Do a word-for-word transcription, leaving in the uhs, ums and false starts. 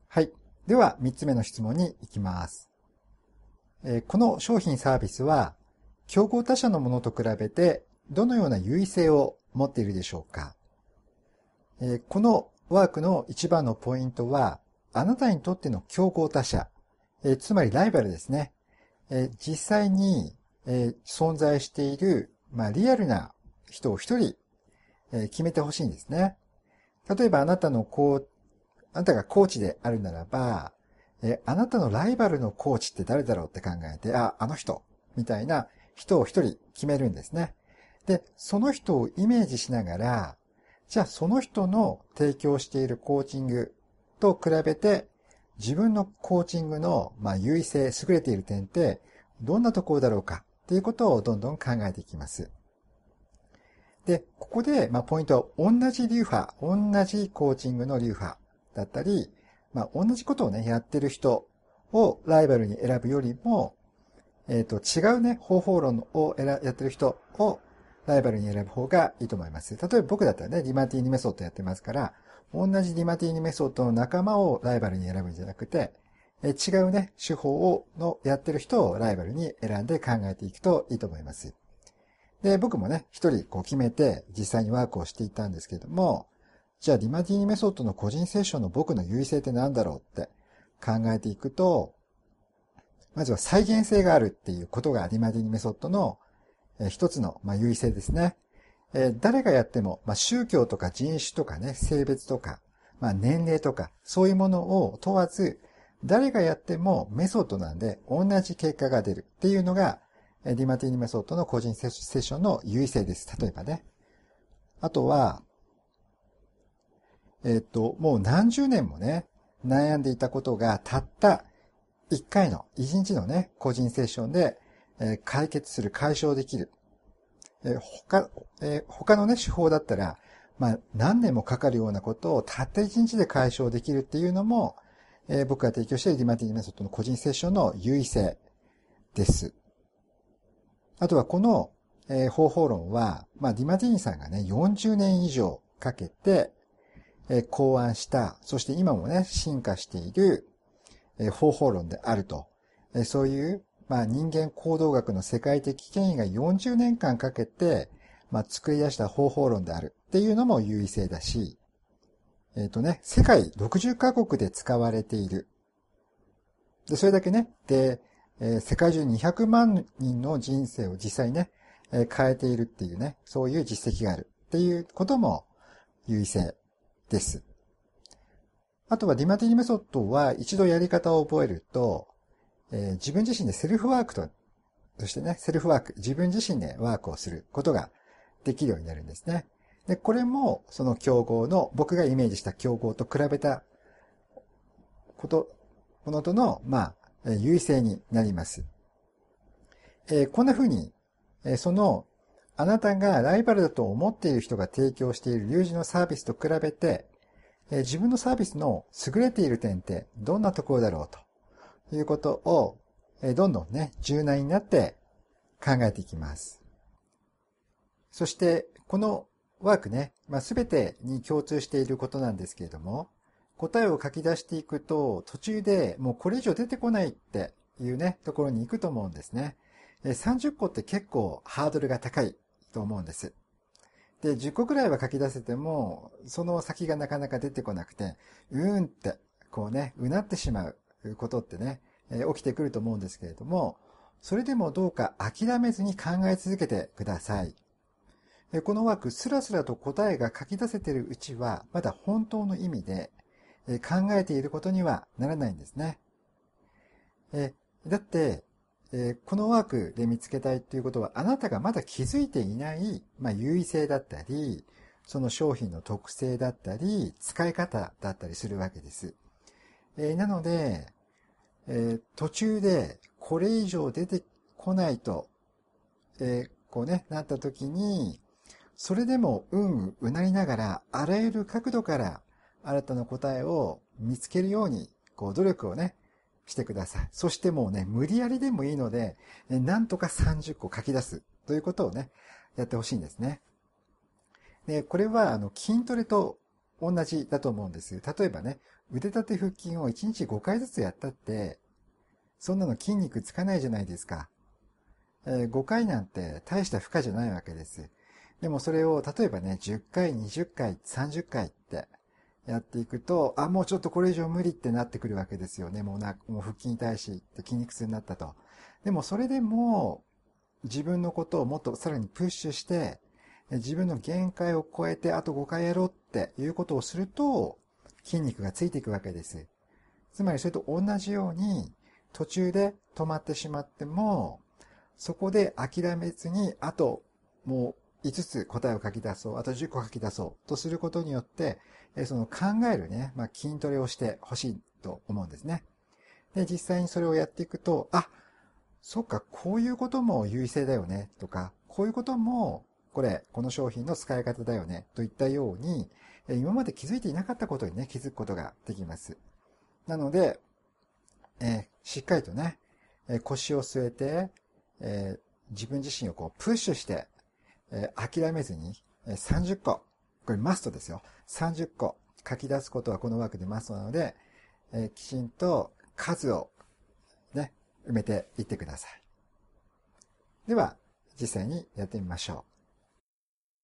はい。では、みっつめの質問に行きます。えーこの商品サービスは、競合他社のものと比べて、どのような優位性を持っているでしょうか？えーこのワークの一番のポイントは、あなたにとっての競合他社、えーつまりライバルですね。えー実際に、えー存在している、まあ、リアルな人を一人、えー決めてほしいんですね。例えばあなたのこう、あなたがコーチであるならば、えあなたのライバルのコーチって誰だろうって考えて、あ、あの人、みたいな人を一人決めるんですね。で、その人をイメージしながら、じゃあその人の提供しているコーチングと比べて、自分のコーチングの、まあ、優位性、優れている点って、どんなところだろうかっていうことをどんどん考えていきます。で、ここで、まあ、ポイントは同じ流派、同じコーチングの流派だったり、まあ、同じことをね、やってる人をライバルに選ぶよりも、えっと、違うね、方法論をやってる人をライバルに選ぶ方がいいと思います。例えば僕だったらね、ディマティーニメソッドやってますから、同じディマティーニメソッドの仲間をライバルに選ぶんじゃなくて、え違うね、手法をのやってる人をライバルに選んで考えていくといいと思います。で、僕もね、一人こう決めて実際にワークをしていたんですけれども、じゃあディマティーニメソッドの個人セッションの僕の優位性って何だろうって考えていくと、まずは再現性があるっていうことがディマティーニメソッドの一つの優位性ですね。誰がやっても、まあ、宗教とか人種とかね、性別とか、まあ、年齢とか、そういうものを問わず、誰がやってもメソッドなんで同じ結果が出るっていうのが、ディマティーニメソッドの個人セッションの優位性です。例えばね。あとは、えっと、もう何十年もね、悩んでいたことがたった一回の、一日のね、個人セッションで、えー解決する、解消できる。えー他、えー他のね、手法だったら、まあ、何年もかかるようなことをたった一日で解消できるっていうのも、えー僕が提供しているディマティーニメソッドの個人セッションの優位性です。あとはこの、えー方法論は、まあ、ディマティーニさんがね、よんじゅうねん以上かけて、えー考案した、そして今もね、進化している、えー方法論であると。えーそういう、まあ、人間行動学の世界的権威がよんじゅうねんかんかけて、まあ、作り出した方法論であるっていうのも優位性だし、えっとね、世界ろくじゅっカ国で使われている。で、それだけね、で、えー世界中にひゃくまん人の人生を実際ね、えー変えているっていうね、そういう実績があるっていうことも優位性です。あとはディマティニメソッドは一度やり方を覚えると、えー自分自身でセルフワークと、そしてね、セルフワーク、自分自身でワークをすることができるようになるんですね。で、これもその競合の、僕がイメージした競合と比べたこと、ものとの、まあ、優位性になります。えーこんな風に、えーその、あなたがライバルだと思っている人が提供している有事のサービスと比べて、えー自分のサービスの優れている点ってどんなところだろうということを、えーどんどんね、柔軟になって考えていきます。そして、このワークね、まあ、全てに共通していることなんですけれども、答えを書き出していくと、途中でもうこれ以上出てこないっていうね、ところに行くと思うんですね。さんじゅっこって結構ハードルが高いと思うんです。で、じゅっこくらいは書き出せても、その先がなかなか出てこなくて、うーんって、こうね、うなってしまうことってね、えー起きてくると思うんですけれども、それでもどうか諦めずに考え続けてください。このワーク、スラスラと答えが書き出せているうちは、まだ本当の意味で考えていることにはならないんですね。だって、このワークで見つけたいということは、あなたがまだ気づいていない、まあ、優位性だったり、その商品の特性だったり、使い方だったりするわけです。なので、途中でこれ以上出てこないと、こうね、なった時に、それでもうんうなりながら、あらゆる角度から新たな答えを見つけるように、こう努力をね、してください。そしてもうね、無理やりでもいいので、なんとかさんじゅっこ書き出すということをね、やってほしいんですね。で、これはあの筋トレと同じだと思うんです。例えばね、 腕立て腹筋をいちにちごかいずつやったって、そんなの筋肉つかないじゃないですか。えー、ごかいなんて大した負荷じゃないわけです。でもそれを例えばね、じゅっかい、にじゅっかい、さんじゅっかいってやっていくと、あ、もうちょっとこれ以上無理ってなってくるわけですよね。もうな、もう腹筋に対して筋肉痛になったと。でもそれでも自分のことをもっとさらにプッシュして、自分の限界を超えてあとごかいやろうっていうことをすると、筋肉がついていくわけです。つまりそれと同じように、途中で止まってしまっても、そこで諦めずに、あともういつつ答えを書き出そう、あとじゅっこ書き出そうとすることによって、その考えるね、まあ、筋トレをしてほしいと思うんですね。で、実際にそれをやっていくと、あ、そっか、こういうことも優位性だよね、とか、こういうことも、これ、この商品の使い方だよね、といったように、今まで気づいていなかったことにね、気づくことができます。なので、えー、しっかりとね、えー、腰を据えて、えー、自分自身をこうプッシュして、えー、諦めずに、えー、さんじゅっこ、これマストですよ。さんじゅっこ書き出すことはこのワークでマストなので、えー、きちんと数をね、埋めていってください。では、実際にやってみましょう。